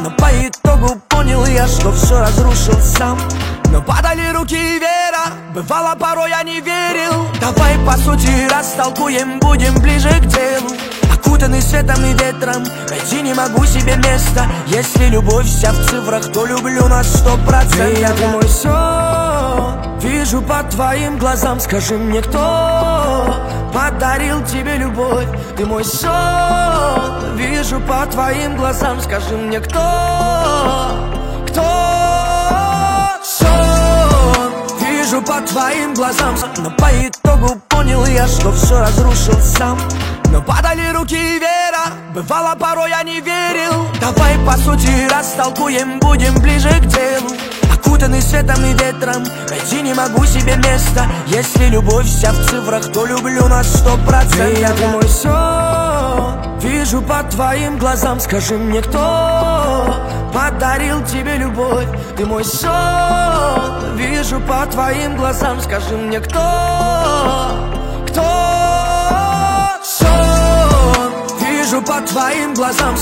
Но по итогу понял я, что все разрушил сам. Но падали руки и вера, бывало порой я не верил. Давай по сути растолкуем, будем ближе к делу. Окутанный светом и ветром, найти не могу себе места. Если любовь вся в цифрах, то люблю на 100%. Ты мой сон, вижу по твоим глазам. Скажи мне, кто подарил тебе любовь? Ты мой сон, вижу по твоим глазам. Скажи мне, кто? Вижу по твоим глазам. Но по итогу понял я, что все разрушил сам. Но падали руки и вера, бывало порой я не верил. Давай по сути растолкуем, будем ближе к делу. Окутанный светом и ветром, найти не могу себе места. Если любовь вся в цифрах, то люблю на 100%. Ты мой сон, вижу по твоим глазам. Скажи мне, кто подарил тебе любовь? Ты мой сон, вижу по твоим глазам. Скажи мне, кто? Сон, вижу по твоим глазам.